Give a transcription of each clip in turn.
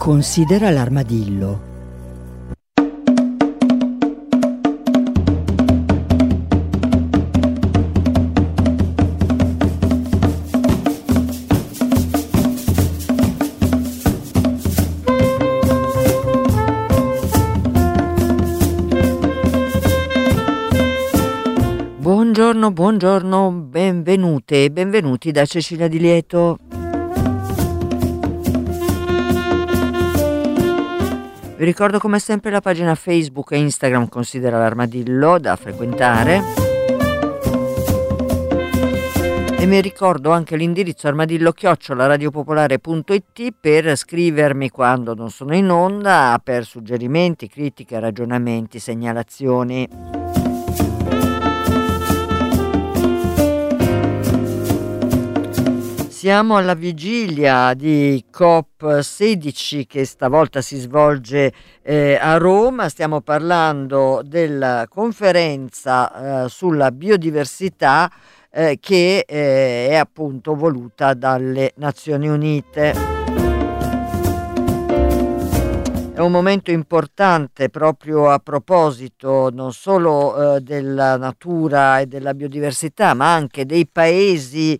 Considera l'armadillo. Buongiorno, benvenute e benvenuti da Cecilia Di Lieto. Vi ricordo come sempre la pagina Facebook e Instagram Considera l'armadillo da frequentare. E mi ricordo anche l'indirizzo armadillo@radiopopolare.it per scrivermi quando non sono in onda, per suggerimenti, critiche, ragionamenti, segnalazioni. Siamo alla vigilia di COP16 che stavolta si svolge a Roma. Stiamo parlando della conferenza sulla biodiversità che è appunto voluta dalle Nazioni Unite. È un momento importante proprio a proposito non solo della natura e della biodiversità, ma anche dei paesi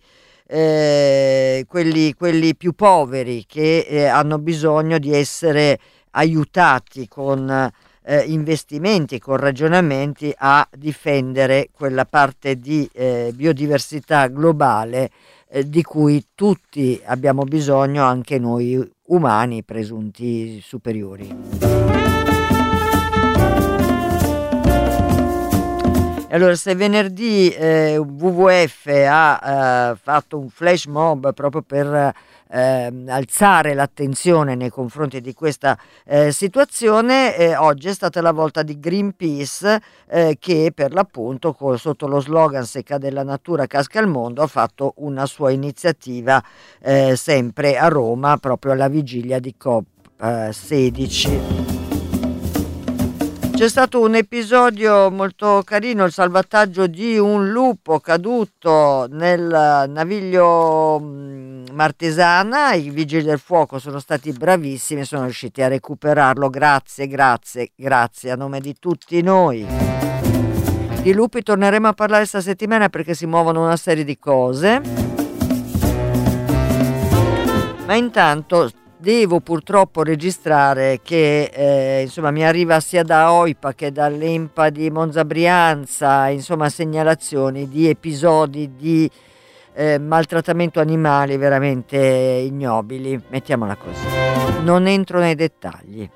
quelli più poveri che hanno bisogno di essere aiutati con investimenti, con ragionamenti a difendere quella parte di biodiversità globale di cui tutti abbiamo bisogno, anche noi umani presunti superiori. Allora, se venerdì WWF ha fatto un flash mob proprio per alzare l'attenzione nei confronti di questa situazione, oggi è stata la volta di Greenpeace che per l'appunto sotto lo slogan "Se cade la natura casca il mondo" ha fatto una sua iniziativa sempre a Roma proprio alla vigilia di COP16. C'è stato un episodio molto carino, il salvataggio di un lupo caduto nel naviglio Martesana. I vigili del fuoco sono stati bravissimi, sono riusciti a recuperarlo. Grazie a nome di tutti noi. Di lupi torneremo a parlare questa settimana perché si muovono una serie di cose. Ma intanto devo purtroppo registrare che insomma mi arriva sia da OIPA che dall'EMPA di Monza Brianza, insomma, segnalazioni di episodi di maltrattamento animali veramente ignobili, mettiamola così. Non entro nei dettagli.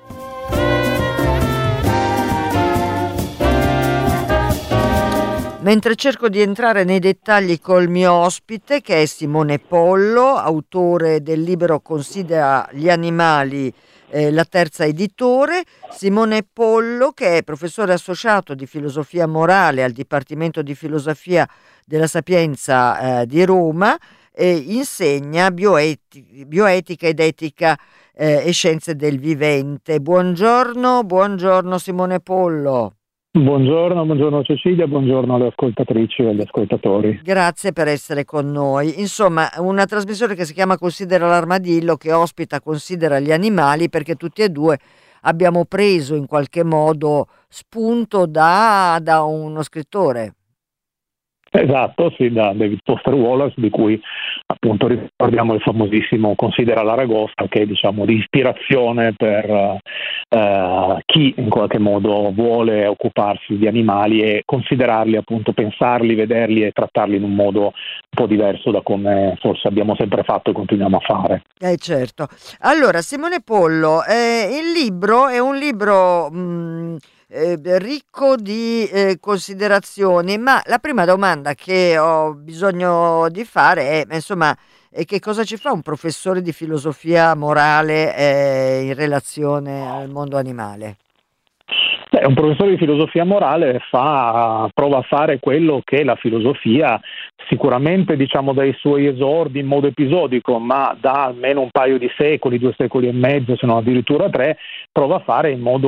Mentre cerco di entrare nei dettagli col mio ospite, che è Simone Pollo, autore del libro Considera gli animali, la terza editore. Simone Pollo, che è professore associato di filosofia morale al Dipartimento di Filosofia della Sapienza di Roma, insegna bioetica ed etica e scienze del vivente. Buongiorno Simone Pollo. Buongiorno Cecilia, buongiorno alle ascoltatrici e agli ascoltatori. Grazie per essere con noi. Insomma, una trasmissione che si chiama Considera l'armadillo, che considera gli animali, perché tutti e due abbiamo preso in qualche modo spunto da uno scrittore. Esatto, sì, da David Foster Wallace, di cui appunto ricordiamo il famosissimo Considera l'aragosta, che è di ispirazione per chi in qualche modo vuole occuparsi di animali e considerarli, appunto, pensarli, vederli e trattarli in un modo un po' diverso da come forse abbiamo sempre fatto e continuiamo a fare. Certo. Allora, Simone Pollo, il libro è un libro ricco di considerazioni, ma la prima domanda che ho bisogno di fare è, insomma, che cosa ci fa un professore di filosofia morale in relazione al mondo animale? Un professore di filosofia morale prova a fare quello che la filosofia, sicuramente dai suoi esordi in modo episodico, ma da almeno un paio di secoli, 2 secoli e mezzo, se non addirittura 3, prova a fare in modo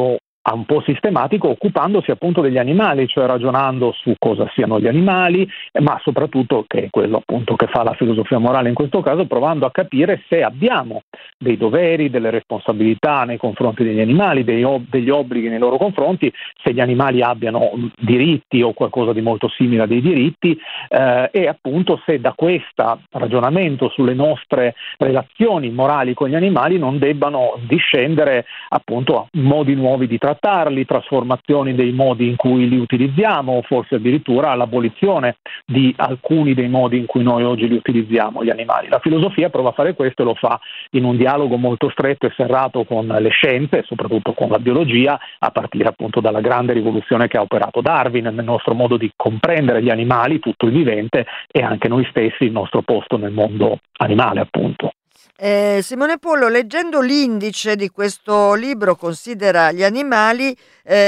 un po' sistematico, occupandosi appunto degli animali, cioè ragionando su cosa siano gli animali, ma soprattutto, che è quello appunto che fa la filosofia morale in questo caso, provando a capire se abbiamo dei doveri, delle responsabilità nei confronti degli animali, degli obblighi nei loro confronti, se gli animali abbiano diritti o qualcosa di molto simile a dei diritti, e appunto se da questo ragionamento sulle nostre relazioni morali con gli animali non debbano discendere appunto a modi nuovi di trattarli, trasformazioni dei modi in cui li utilizziamo, o forse addirittura l'abolizione di alcuni dei modi in cui noi oggi li utilizziamo gli animali. La filosofia prova a fare questo e lo fa in un dialogo molto stretto e serrato con le scienze, soprattutto con la biologia, a partire appunto dalla grande rivoluzione che ha operato Darwin nel nostro modo di comprendere gli animali, tutto il vivente, e anche noi stessi, il nostro posto nel mondo animale appunto. Simone Pollo, leggendo l'indice di questo libro, Considera gli animali,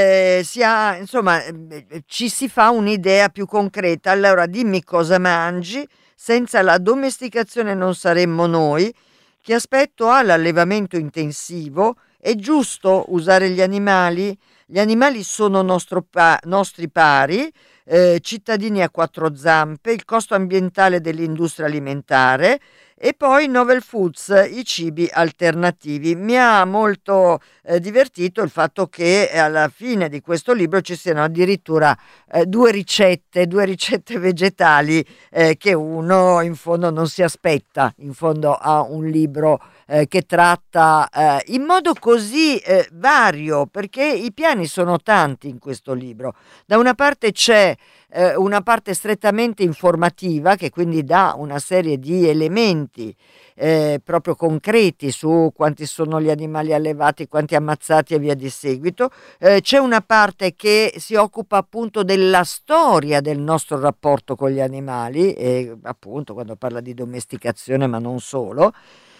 ci si fa un'idea più concreta. Allora, dimmi cosa mangi, senza la domesticazione non saremmo noi, che aspetto ha l'allevamento intensivo, è giusto usare gli animali? Gli animali sono nostri pari, cittadini a quattro zampe, il costo ambientale dell'industria alimentare. E poi Novel Foods, i cibi alternativi. Mi ha molto divertito il fatto che alla fine di questo libro ci siano addirittura due ricette vegetali che uno in fondo non si aspetta, in fondo a un libro che tratta in modo così vario, perché i piani sono tanti in questo libro. Da una parte c'è una parte strettamente informativa, che quindi dà una serie di elementi proprio concreti su quanti sono gli animali allevati, quanti ammazzati e via di seguito. C'è una parte che si occupa appunto della storia del nostro rapporto con gli animali, appunto quando parla di domesticazione, ma non solo.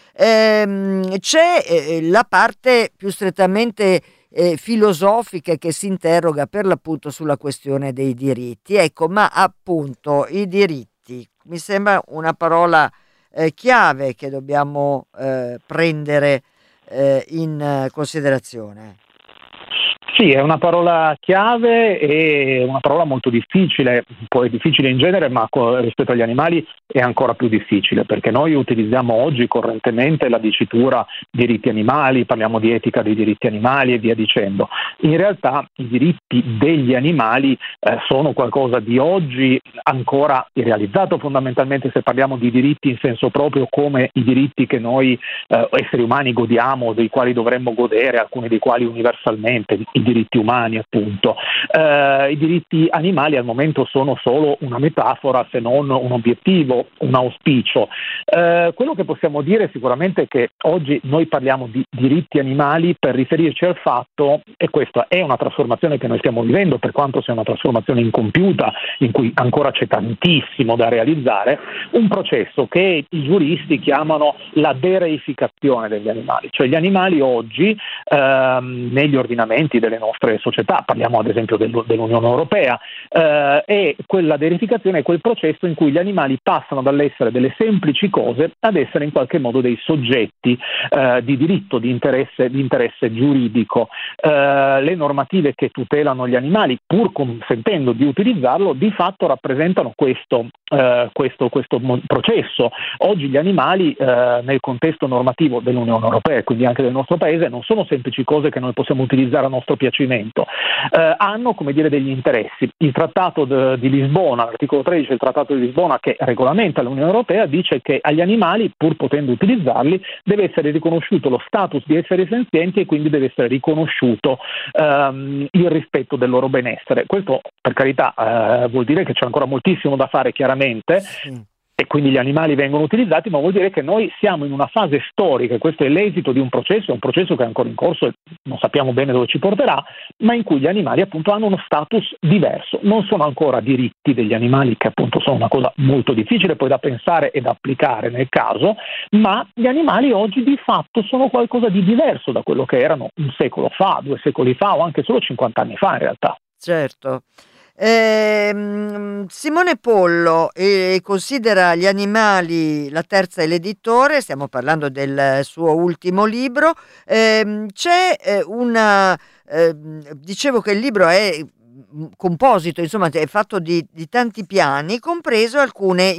C'è la parte più strettamente filosofica, che si interroga per l'appunto sulla questione dei diritti. Ecco, ma appunto i diritti mi sembra una parola chiave che dobbiamo prendere in considerazione. Sì, è una parola chiave e una parola molto difficile, poi è difficile in genere, ma rispetto agli animali è ancora più difficile, perché noi utilizziamo oggi correntemente la dicitura diritti animali, parliamo di etica dei diritti animali e via dicendo. In realtà i diritti degli animali sono qualcosa di oggi ancora irrealizzato, fondamentalmente se parliamo di diritti in senso proprio come i diritti che noi esseri umani godiamo, dei quali dovremmo godere, alcuni dei quali universalmente, i diritti umani appunto. I diritti animali al momento sono solo una metafora, se non un obiettivo, un auspicio. Quello che possiamo dire sicuramente è che oggi noi parliamo di diritti animali per riferirci al fatto, e questa è una trasformazione che noi stiamo vivendo, per quanto sia una trasformazione incompiuta, in cui ancora c'è tantissimo da realizzare, un processo che i giuristi chiamano la dereificazione degli animali. Cioè gli animali oggi negli ordinamenti delle nostre società, parliamo ad esempio dell'Unione Europea, e quella deificazione è quel processo in cui gli animali passano dall'essere delle semplici cose ad essere in qualche modo dei soggetti di diritto, di interesse giuridico. Le normative che tutelano gli animali, pur consentendo di utilizzarlo, di fatto rappresentano questo processo. Oggi gli animali nel contesto normativo dell'Unione Europea e quindi anche del nostro paese non sono semplici cose che noi possiamo utilizzare a nostro piacimento, hanno come dire degli interessi. Il Trattato di Lisbona, l'articolo 13 del Trattato di Lisbona, che regolamenta l'Unione Europea, dice che agli animali, pur potendo utilizzarli, deve essere riconosciuto lo status di esseri senzienti e quindi deve essere riconosciuto il rispetto del loro benessere. Questo, per carità, vuol dire che c'è ancora moltissimo da fare, chiaramente. Sì. E quindi gli animali vengono utilizzati, ma vuol dire che noi siamo in una fase storica, questo è l'esito di un processo che è ancora in corso e non sappiamo bene dove ci porterà, ma in cui gli animali appunto hanno uno status diverso. Non sono ancora diritti degli animali, che appunto sono una cosa molto difficile poi da pensare e da applicare nel caso, ma gli animali oggi di fatto sono qualcosa di diverso da quello che erano un secolo fa, 2 secoli fa o anche solo 50 anni fa in realtà. Certo. Simone Pollo considera gli animali, la terza è l'editore, stiamo parlando del suo ultimo libro. C'è una dicevo che il libro è composito, insomma, è fatto di tanti piani, compreso alcune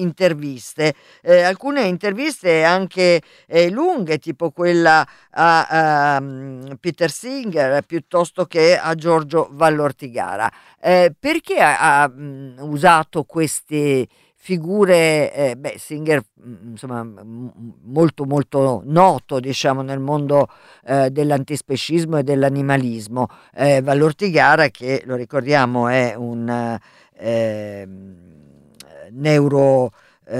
interviste anche lunghe, tipo quella a Peter Singer piuttosto che a Giorgio Vallortigara. Perché ha usato queste figure, Singer, insomma, molto molto noto, diciamo, nel mondo dell'antispecismo e dell'animalismo. Vallortigara, che lo ricordiamo è un neuro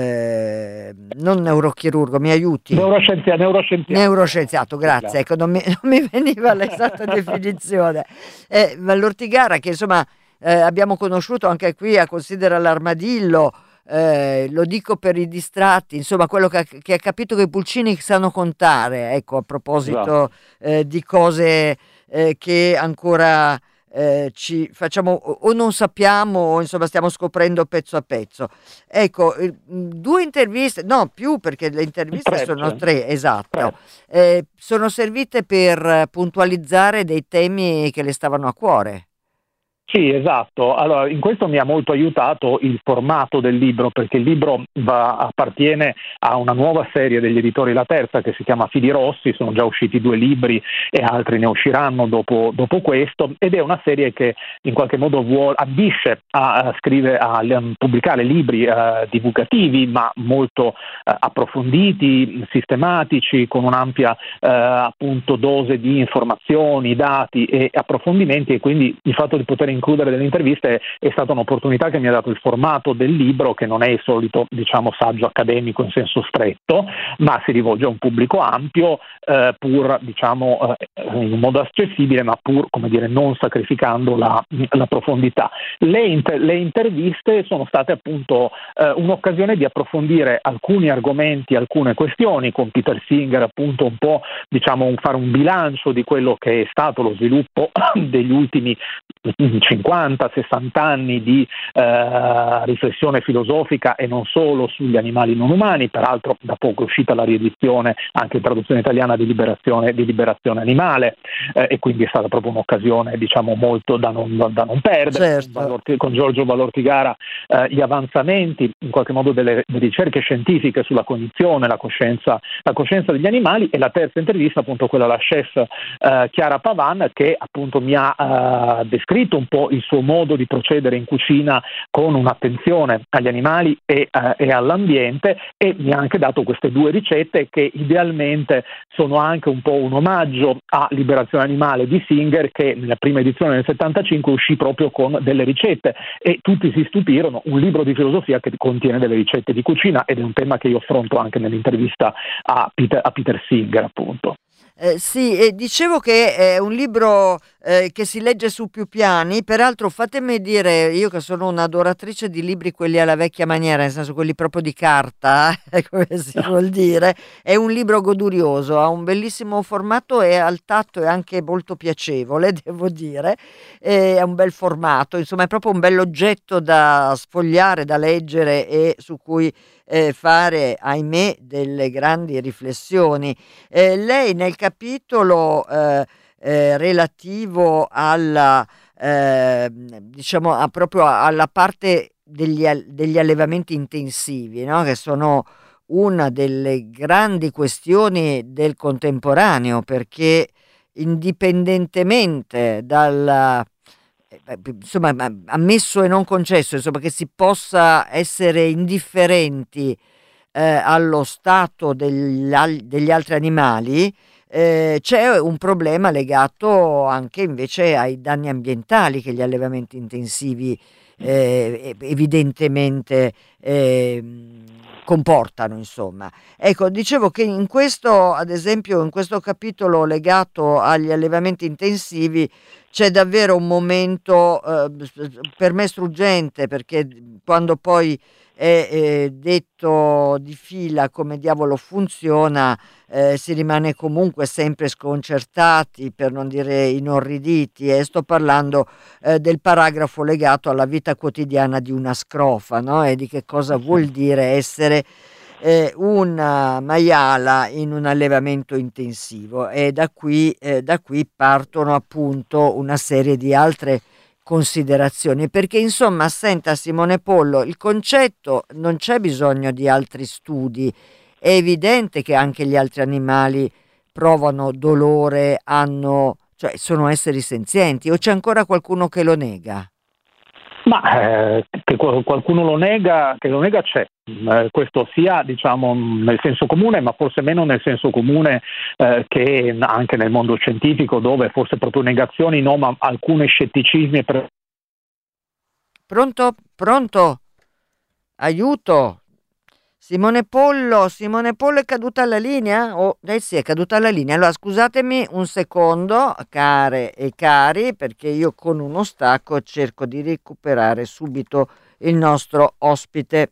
non neurochirurgo, mi aiuti? Neuroscienziato, grazie. Ecco, non mi veniva l'esatta definizione. Vallortigara, che insomma abbiamo conosciuto anche qui a Considera l'Armadillo. Lo dico per i distratti, insomma, quello che ha capito che i pulcini sanno contare, ecco, a proposito di cose che ancora ci facciamo o non sappiamo, o insomma stiamo scoprendo pezzo a pezzo. Ecco, 2 interviste, no, più, perché le interviste sono 3, esatto. Sono servite per puntualizzare dei temi che le stavano a cuore. Sì, esatto. Allora, in questo mi ha molto aiutato il formato del libro, perché il libro appartiene a una nuova serie degli editori La Terza che si chiama Fili Rossi. Sono già usciti 2 libri e altri ne usciranno dopo questo, ed è una serie che in qualche modo ambisce a pubblicare libri divulgativi, ma molto approfonditi, sistematici, con un'ampia appunto dose di informazioni, dati e approfondimenti, e quindi il fatto di poter includere delle interviste è stata un'opportunità che mi ha dato il formato del libro, che non è il solito, diciamo, saggio accademico in senso stretto, ma si rivolge a un pubblico ampio, pur, diciamo, in un modo accessibile, ma pur, come dire, non sacrificando la profondità. Le interviste sono state appunto un'occasione di approfondire alcuni argomenti, alcune questioni, con Peter Singer appunto un po', diciamo, fare un bilancio di quello che è stato lo sviluppo degli ultimi 50-60 anni di riflessione filosofica, e non solo, sugli animali non umani. Peraltro da poco è uscita la riedizione anche in traduzione italiana di Liberazione Animale, e quindi è stata proprio un'occasione, diciamo, molto da non perdere. Certo. Con Giorgio Vallortigara gli avanzamenti in qualche modo delle ricerche scientifiche sulla cognizione, la coscienza degli animali, e la terza intervista appunto quella alla chef Chiara Pavan, che appunto mi ha descritto un po' il suo modo di procedere in cucina, con un'attenzione agli animali e all'ambiente, e mi ha anche dato queste 2 ricette che idealmente sono anche un po' un omaggio a Liberazione Animale di Singer, che nella prima edizione nel 75 uscì proprio con delle ricette, e tutti si stupirono: un libro di filosofia che contiene delle ricette di cucina, ed è un tema che io affronto anche nell'intervista a Peter Singer, appunto. Sì, dicevo che è un libro che si legge su più piani. Peraltro, fatemi dire, io che sono un'adoratrice di libri quelli alla vecchia maniera, nel senso quelli proprio di carta, come si vuol dire, è un libro godurioso, ha un bellissimo formato e al tatto è anche molto piacevole, devo dire, è un bel formato, insomma è proprio un bell'oggetto da sfogliare, da leggere, e su cui fare, ahimè, delle grandi riflessioni. Lei nel capitolo relativo alla diciamo proprio alla parte degli allevamenti intensivi, no? Che sono una delle grandi questioni del contemporaneo, perché indipendentemente dal insomma, ammesso e non concesso, insomma, che si possa essere indifferenti allo stato degli altri animali, c'è un problema legato anche invece ai danni ambientali che gli allevamenti intensivi evidentemente comportano, insomma. Ecco, dicevo che in questo, ad esempio, in questo capitolo legato agli allevamenti intensivi c'è davvero un momento per me struggente, perché quando poi è detto di fila come diavolo funziona, si rimane comunque sempre sconcertati, per non dire inorriditi, e sto parlando del paragrafo legato alla vita quotidiana di una scrofa, no? E di che cosa vuol dire essere una maiala in un allevamento intensivo, e da qui partono appunto una serie di altre considerazioni, perché insomma, senta Simone Pollo, il concetto, non c'è bisogno di altri studi, è evidente che anche gli altri animali provano dolore, cioè sono esseri senzienti, o c'è ancora qualcuno che lo nega? Ma che qualcuno che lo nega c'è. Questo sia, diciamo, nel senso comune, ma forse meno nel senso comune che anche nel mondo scientifico, dove forse proprio negazioni no, ma alcuni scetticismi. Pronto? Pronto? Aiuto! Simone Pollo è caduta alla linea? Sì, è caduta alla linea. Allora, scusatemi un secondo, care e cari, perché io con uno stacco cerco di recuperare subito il nostro ospite.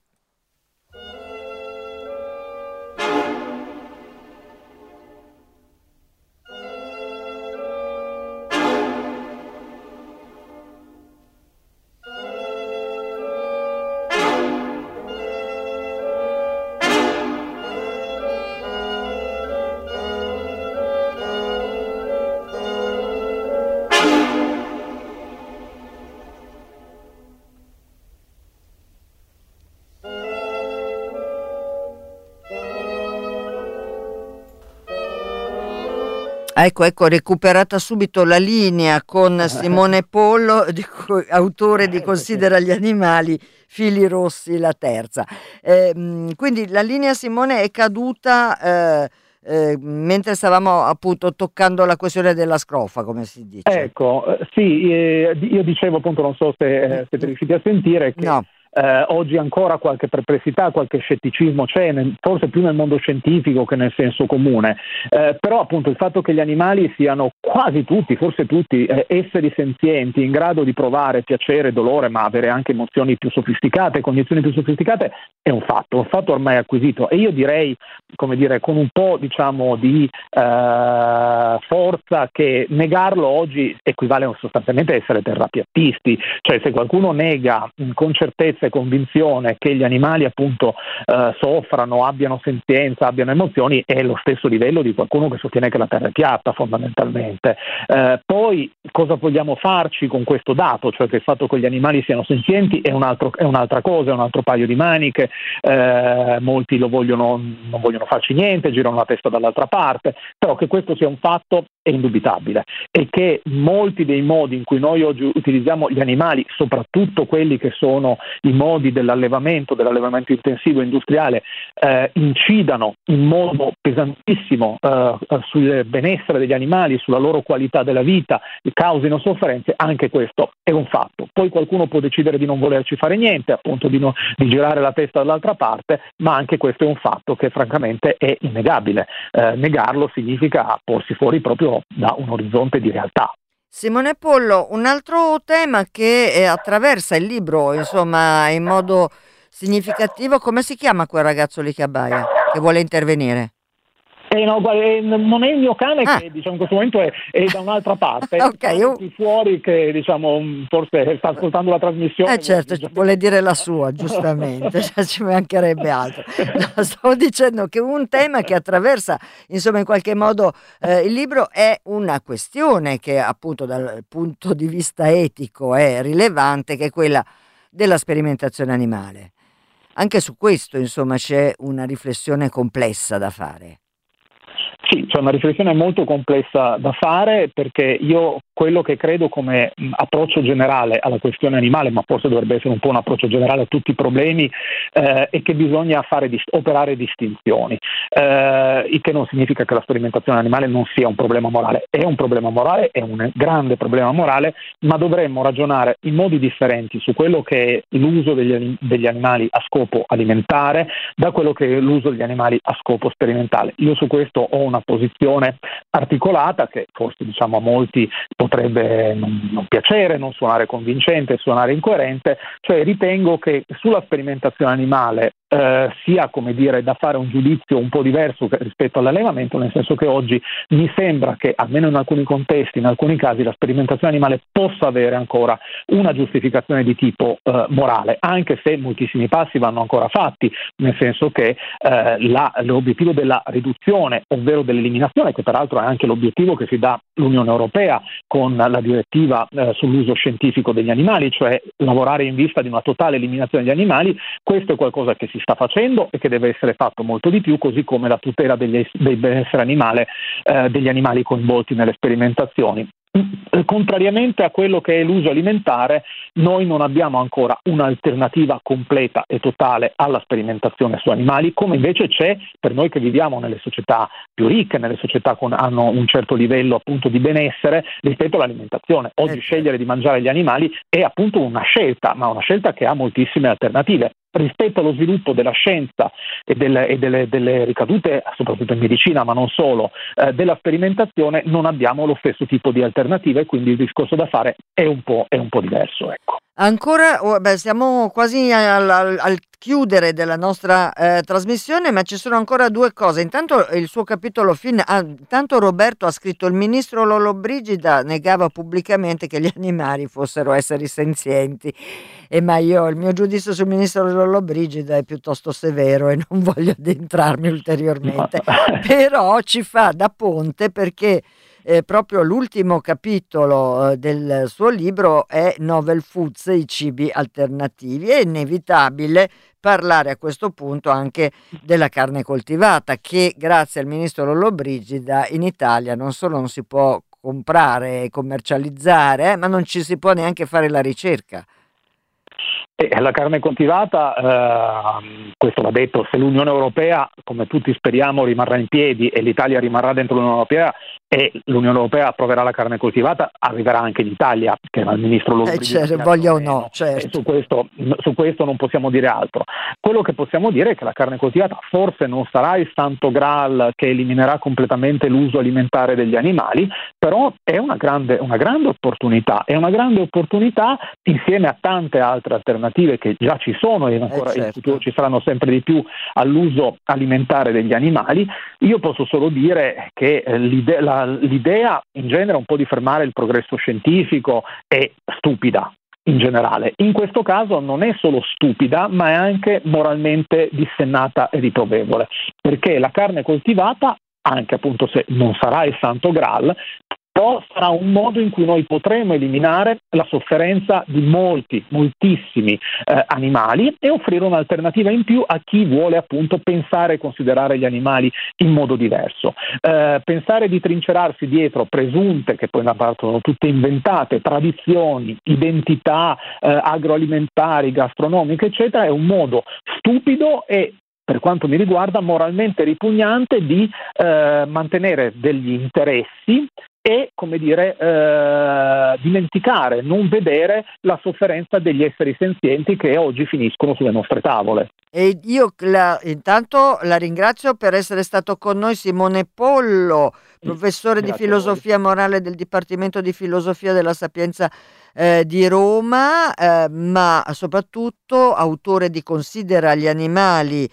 Ecco, recuperata subito la linea con Simone Pollo, autore di Considera gli animali, fili rossi, la terza. Quindi la linea, Simone, è caduta mentre stavamo appunto toccando la questione della scrofa, come si dice. Ecco, sì, io dicevo appunto, non so se siete riusciti a sentire, che no. Oggi ancora qualche perplessità, qualche scetticismo c'è, forse più nel mondo scientifico che nel senso comune, però appunto il fatto che gli animali siano quasi tutti, forse tutti, esseri senzienti in grado di provare piacere, dolore, ma avere anche emozioni più sofisticate, cognizioni più sofisticate, è un fatto ormai acquisito, e io direi, come dire, con un po' diciamo di forza, che negarlo oggi equivale sostanzialmente a essere terrapiattisti. Cioè, se qualcuno nega con certezza e convinzione che gli animali appunto soffrano, abbiano senzienza, abbiano emozioni, è lo stesso livello di qualcuno che sostiene che la Terra è piatta, fondamentalmente. Poi cosa vogliamo farci con questo dato? Cioè, che il fatto che gli animali siano senzienti è un'altra cosa, è un altro paio di maniche. Molti non vogliono farci niente, girano la testa dall'altra parte, però che questo sia un fatto è indubitabile, e che molti dei modi in cui noi oggi utilizziamo gli animali, soprattutto quelli che sono i modi dell'allevamento intensivo industriale, incidano in modo pesantissimo sul benessere degli animali, sulla loro qualità della vita, causino sofferenze, anche questo è un fatto. Poi qualcuno può decidere di non volerci fare niente, appunto di girare la testa dall'altra parte, ma anche questo è un fatto che francamente è innegabile. Negarlo significa porsi fuori proprio da un orizzonte di realtà. Simone Pollo, un altro tema che attraversa il libro, insomma, in modo significativo, come si chiama quel ragazzo lì che abbaia, che vuole intervenire? No, non è il mio cane, che diciamo in questo momento è da un'altra parte. Okay, fuori, che diciamo forse sta ascoltando la trasmissione. Certo, vuole dire la sua, giustamente, ci mancherebbe altro. No, stavo dicendo che un tema che attraversa, insomma, in qualche modo il libro, è una questione che appunto dal punto di vista etico è rilevante, che è quella della sperimentazione animale. Anche su questo, insomma, c'è una riflessione complessa da fare. Sì, c'è una riflessione molto complessa da fare, perché io quello che credo come approccio generale alla questione animale, ma forse dovrebbe essere un po' un approccio generale a tutti i problemi, è che bisogna operare distinzioni, il che non significa che la sperimentazione animale non sia un problema morale. È un problema morale, è un grande problema morale, ma dovremmo ragionare in modi differenti su quello che è l'uso degli animali a scopo alimentare da quello che è l'uso degli animali a scopo sperimentale. Io su questo ho una posizione articolata, che forse diciamo a molti potrebbe non piacere, non suonare convincente, suonare incoerente. Cioè, ritengo che sulla sperimentazione animale sia, come dire, da fare un giudizio un po' diverso rispetto all'allevamento, nel senso che oggi mi sembra che, almeno in alcuni contesti, in alcuni casi, la sperimentazione animale possa avere ancora una giustificazione di tipo morale, anche se moltissimi passi vanno ancora fatti, nel senso che l'obiettivo della riduzione, ovvero dell'eliminazione, che peraltro è anche l'obiettivo che si dà l'Unione Europea con la direttiva sull'uso scientifico degli animali, cioè lavorare in vista di una totale eliminazione degli animali, questo è qualcosa che si sta facendo e che deve essere fatto molto di più, così come la tutela del benessere animale degli animali coinvolti nelle sperimentazioni. Contrariamente a quello che è l'uso alimentare, noi non abbiamo ancora un'alternativa completa e totale alla sperimentazione su animali, come invece c'è per noi che viviamo nelle società più ricche, nelle società che hanno un certo livello appunto di benessere rispetto all'alimentazione. Oggi scegliere di mangiare gli animali è appunto una scelta, ma una scelta che ha moltissime alternative. Rispetto allo sviluppo della scienza e delle ricadute, soprattutto in medicina, ma non solo, della sperimentazione, non abbiamo lo stesso tipo di alternative, quindi il discorso da fare è un po' diverso. Ecco. Ancora, siamo quasi al chiudere della nostra trasmissione, ma ci sono ancora due cose. Intanto il suo capitolo intanto Roberto ha scritto: il ministro Lollobrigida negava pubblicamente che gli animali fossero esseri senzienti. Il mio giudizio sul ministro Lollobrigida è piuttosto severo e non voglio addentrarmi ulteriormente, però ci fa da ponte perché proprio l'ultimo capitolo del suo libro è Novel Foods, i cibi alternativi. È inevitabile parlare a questo punto anche della carne coltivata, che grazie al ministro Lollobrigida in Italia non solo non si può comprare e commercializzare, ma non ci si può neanche fare la ricerca. La carne coltivata, questo va detto, se l'Unione Europea, come tutti speriamo, rimarrà in piedi e l'Italia rimarrà dentro l'Unione Europea e l'Unione Europea approverà la carne coltivata, arriverà anche in Italia, che il ministro Lollobrigida voglia o no, certo. Su questo non possiamo dire altro. Quello che possiamo dire è che la carne coltivata forse non sarà il santo graal che eliminerà completamente l'uso alimentare degli animali, però è una grande opportunità, insieme a tante altre alternative che già ci sono e ancora in futuro ci saranno sempre di più all'uso alimentare degli animali. Io posso solo dire che l'idea in genere un po' di fermare il progresso scientifico è stupida in generale. In questo caso non è solo stupida, ma è anche moralmente dissennata e riprovevole, perché la carne coltivata, anche appunto se non sarà il santo graal, però sarà un modo in cui noi potremo eliminare la sofferenza di moltissimi animali e offrire un'alternativa in più a chi vuole appunto pensare e considerare gli animali in modo diverso. Pensare di trincerarsi dietro presunte, che poi sono tutte inventate, tradizioni, identità agroalimentari, gastronomiche, eccetera, è un modo stupido e, per quanto mi riguarda, moralmente ripugnante di mantenere degli interessi e, come dire, dimenticare, non vedere la sofferenza degli esseri senzienti che oggi finiscono sulle nostre tavole. E io intanto la ringrazio per essere stato con noi, Simone Pollo, professore di filosofia morale del Dipartimento di Filosofia della Sapienza di Roma, ma soprattutto autore di Considera gli animali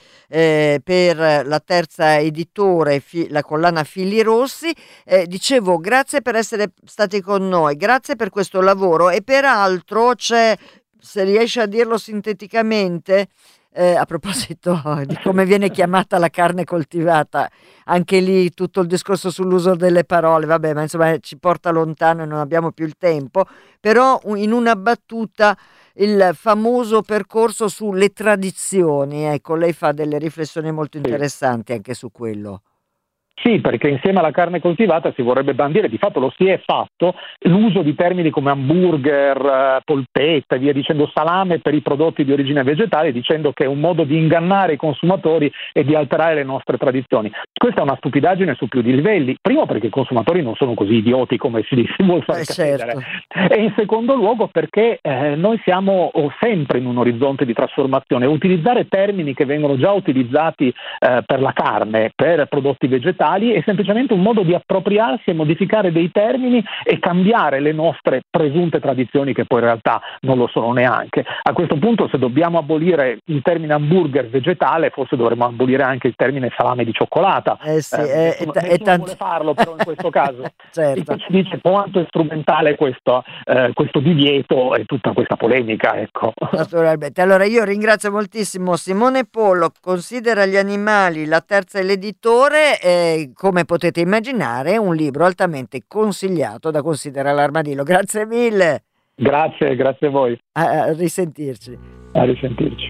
per la terza editore, la collana Fili Rossi. Dicevo, grazie per essere stati con noi, grazie per questo lavoro e peraltro c'è, se riesce a dirlo sinteticamente, a proposito di come viene chiamata la carne coltivata, anche lì tutto il discorso sull'uso delle parole, vabbè, ma insomma ci porta lontano e non abbiamo più il tempo, però in una battuta il famoso percorso sulle tradizioni, ecco, lei fa delle riflessioni molto interessanti anche su quello. Sì, perché insieme alla carne coltivata si vorrebbe bandire, di fatto lo si è fatto, l'uso di termini come hamburger, polpetta e via dicendo, salame per i prodotti di origine vegetale, dicendo che è un modo di ingannare i consumatori e di alterare le nostre tradizioni. Questa è una stupidaggine su più di livelli. Primo, perché i consumatori non sono così idioti come si vuol fare credere. E in secondo luogo perché noi siamo sempre in un orizzonte di trasformazione. Utilizzare termini che vengono già utilizzati per la carne, per prodotti vegetali, digitali è semplicemente un modo di appropriarsi e modificare dei termini e cambiare le nostre presunte tradizioni, che poi in realtà non lo sono neanche. A questo punto, se dobbiamo abolire il termine hamburger vegetale, forse dovremmo abolire anche il termine salame di cioccolata. Nessuno vuole farlo, però in questo caso certo. ci dice quanto è strumentale questo divieto e tutta questa polemica, ecco. Naturalmente. Allora io ringrazio moltissimo Simone Pollo, Considera gli animali, la terza è l'editore, come potete immaginare un libro altamente consigliato da Considera l'Armadillo. Grazie mille. Grazie a voi. A risentirci. A risentirci.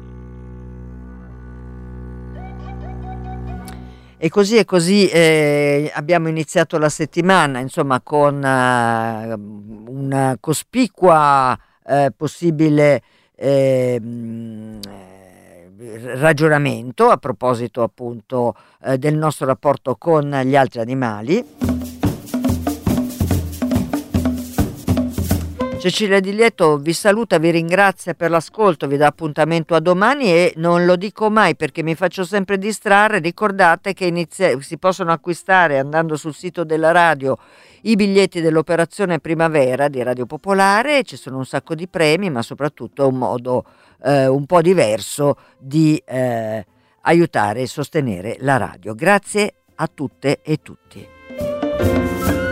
E così abbiamo iniziato la settimana, insomma, con una cospicua possibile ragionamento a proposito appunto del nostro rapporto con gli altri animali. Cecilia Di Lieto vi saluta, vi ringrazia per l'ascolto, vi dà appuntamento a domani e non lo dico mai perché mi faccio sempre distrarre. Ricordate che si possono acquistare andando sul sito della radio i biglietti dell'operazione Primavera di Radio Popolare, ci sono un sacco di premi, ma soprattutto un modo un po' diverso di aiutare e sostenere la radio. Grazie a tutte e tutti.